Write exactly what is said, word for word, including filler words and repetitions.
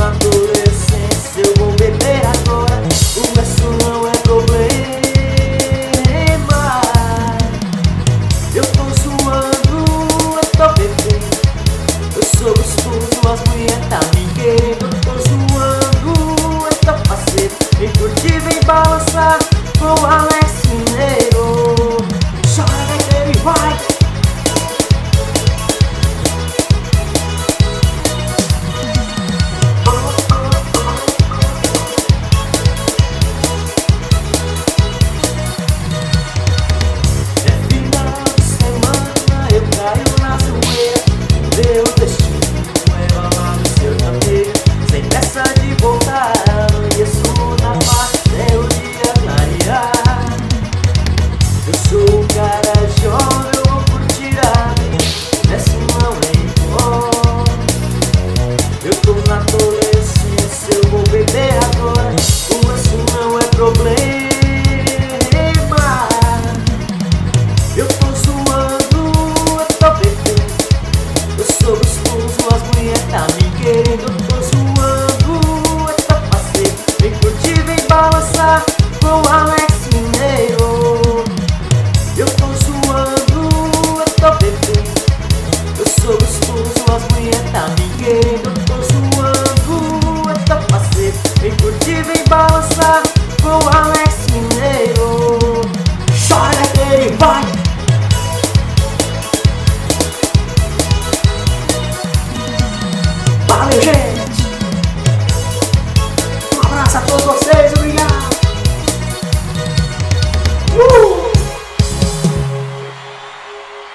na adolescência, eu vou beber agora. O resto não é problema. Eu tô zoando, eu tô bebendo. Eu sou gostoso, as mulher tá me querendo. Eu tô zoando, eu tô parceiro. Vem curtir, vem balançar com o Alex Mineiro. Chora que ele vai. Meu destino é lá no seu canteiro, sem pressa de voltar. Amanheço na paz até o dia clarear. Eu sou um cara jovem, eu vou curtir a vida, isso não é igual. Eu tô na adolescência, eu vou beber agora. O resto não é problema. Eu tô zoando, eu tô bebendo. Eu sou gostoso, as mulher tá me querendo. Eu tô zoando, eu tô parceiro. Vem curtir, vem balançar com o Alex Mineiro. Eu tô zoando, eu tô bebendo. Eu sou gostoso, as mulher tá me querendo.